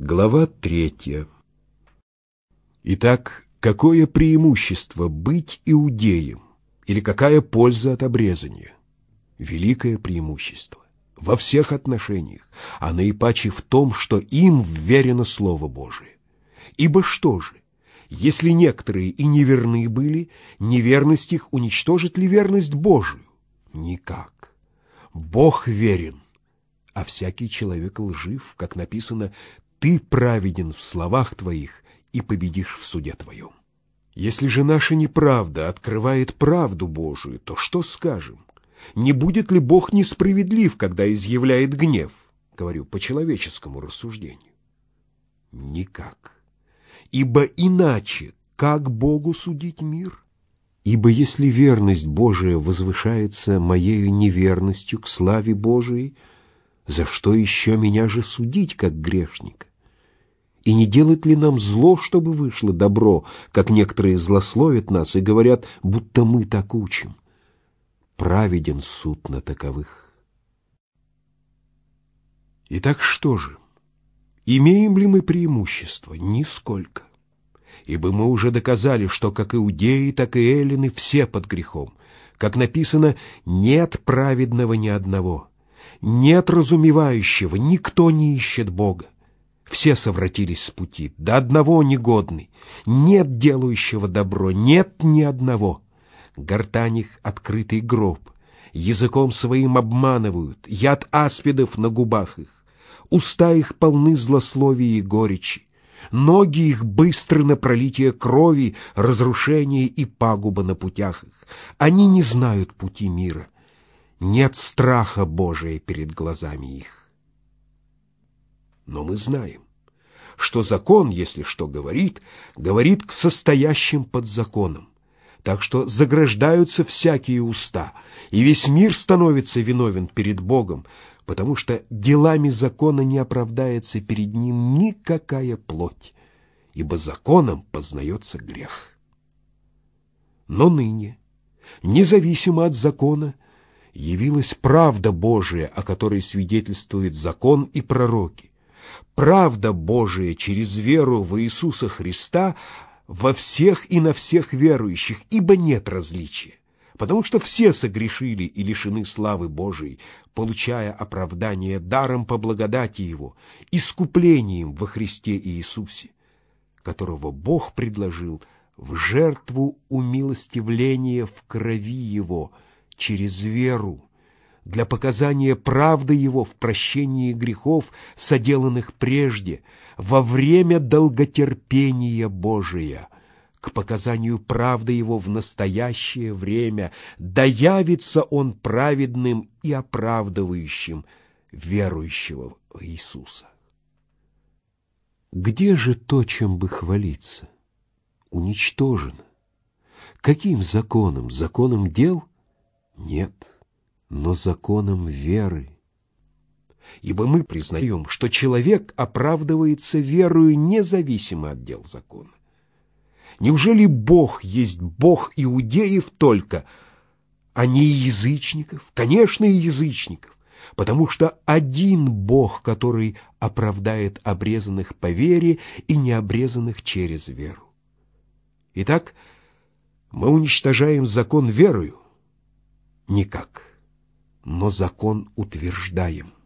Глава 3. Итак, какое преимущество быть иудеем, или какая польза от обрезания? Великое преимущество во всех отношениях, а наипаче в том, что им вверено Слово Божие. Ибо что же, если некоторые и неверны были, неверность их уничтожит ли верность Божию? Никак. Бог верен, а всякий человек лжив, как написано: «Ты праведен в словах твоих и победишь в суде твоем». Если же наша неправда открывает правду Божию, то что скажем? Не будет ли Бог несправедлив, когда изъявляет гнев? Говорю по человеческому рассуждению. Никак. Ибо иначе как Богу судить мир? Ибо если верность Божия возвышается моею неверностью к славе Божией, за что еще меня же судить, как грешника? И не делать ли нам зло, чтобы вышло добро, как некоторые злословят нас и говорят, будто мы так учим? Праведен суд на таковых. Итак, что же? Имеем ли мы преимущество? Нисколько. Ибо мы уже доказали, что как иудеи, так и эллины все под грехом. Как написано: «Нет праведного ни одного, нет разумевающего, никто не ищет Бога. Все совратились с пути, до одного негодный. Нет делающего добро, нет ни одного. Гортань их — открытый гроб, языком своим обманывают, яд аспидов на губах их. Уста их полны злословия и горечи, ноги их быстры на пролитие крови, разрушение и пагуба на путях их. Они не знают пути мира, нет страха Божия перед глазами их». Но мы знаем, что закон, если что говорит, говорит к состоящим под законом. Так что заграждаются всякие уста, и весь мир становится виновен перед Богом, потому что делами закона не оправдается перед ним никакая плоть, ибо законом познается грех. Но ныне, независимо от закона, явилась правда Божия, о которой свидетельствует закон и пророки. Правда Божия через веру в Иисуса Христа во всех и на всех верующих, ибо нет различия, потому что все согрешили и лишены славы Божией, получая оправдание даром по благодати Его, искуплением во Христе Иисусе, которого Бог предложил в жертву умилостивления в крови Его через веру, для показания правды Его в прощении грехов, соделанных прежде, во время долготерпения Божия, к показанию правды Его в настоящее время, да явится Он праведным и оправдывающим верующего в Иисуса. Где же то, чем бы хвалиться? Уничтожено. Каким законом? Законом дел? Нет, но законом веры. Ибо мы признаем, что человек оправдывается верою независимо от дел закона. Неужели Бог есть Бог иудеев только, а не и язычников? Конечно, и язычников, потому что один Бог, который оправдает обрезанных по вере и необрезанных через веру. Итак, мы уничтожаем закон верою? Никак. Но закон утверждаем.